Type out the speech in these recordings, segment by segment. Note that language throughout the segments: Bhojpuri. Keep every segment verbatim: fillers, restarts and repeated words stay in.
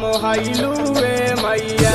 मोहाइलू ए मैया।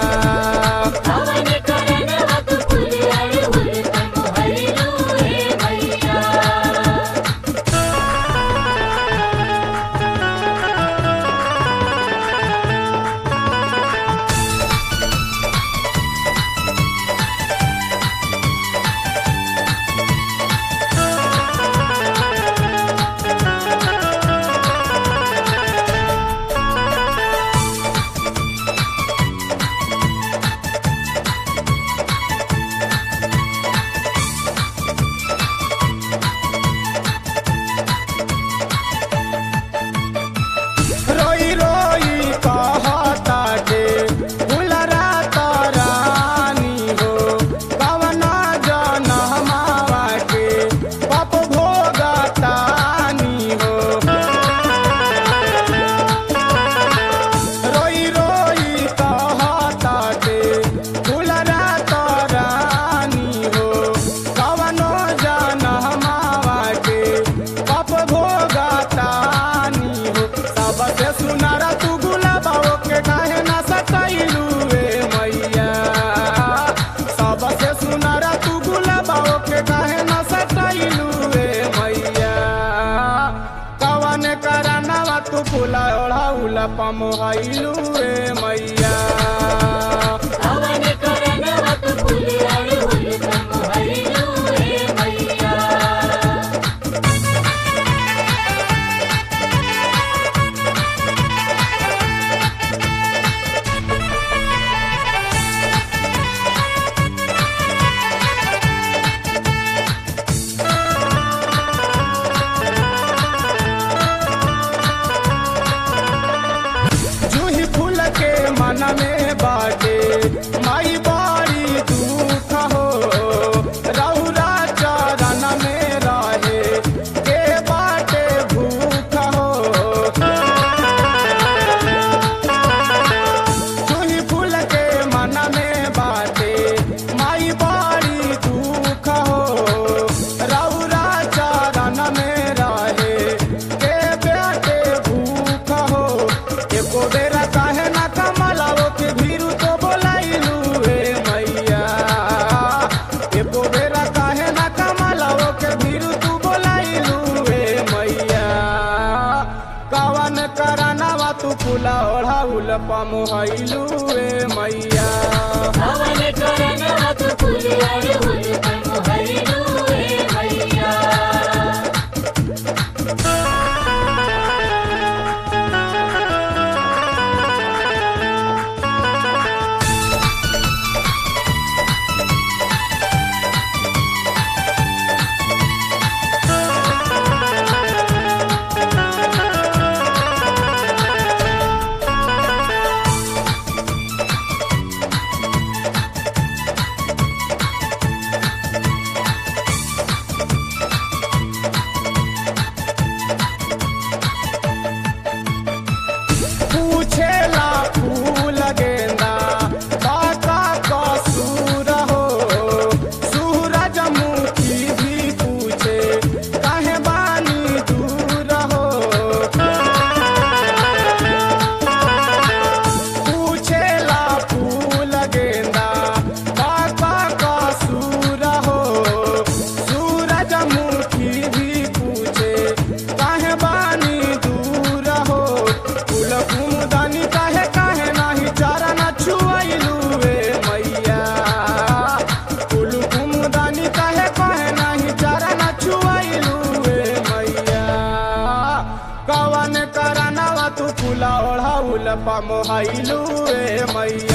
फूला ओढ़ाउला पमोहाइलू ए मैया। मन में बाटे माई बारी दुख हो, रौरा चरण में रहे के बाटे भूख हो। चूही फूल के मन में बाटे माई बारी दुख हो, रौरा चरण में रहे के बाटे भूख हो। एको बेरा काहे ना कमलाओ के भीरू तो बोलाइलू ए मैया। एको बेरा काहे ना कमलाओ के भीरू तू बोलाइलू ए मैया। कवन करनवा तू फूला ओढ़ाउल पमोहाइलू ए मैया। कवन करनवा तू फूला ओढ़ाउल पमोहाइलू ए मैया। पूछेला फूल गेंदा बाका कसूर हो, सूरजमुखी भी पूछे काहे बानी दूर हो। पूछेला फूल गेंदा बाका कसूर हो, सूरजमुखी भी पूछे काहे बानी दूर हो। फूल कुमुदानी काहे काहे नाही चारा ना छुआइलू ए मैया। फूल कुमुदानी काहे काहे नाही चारा ना छुआइलू ए मैया। कवन करनवा तू फूला ओढ़ाउल पमोहाइलू ए मैया।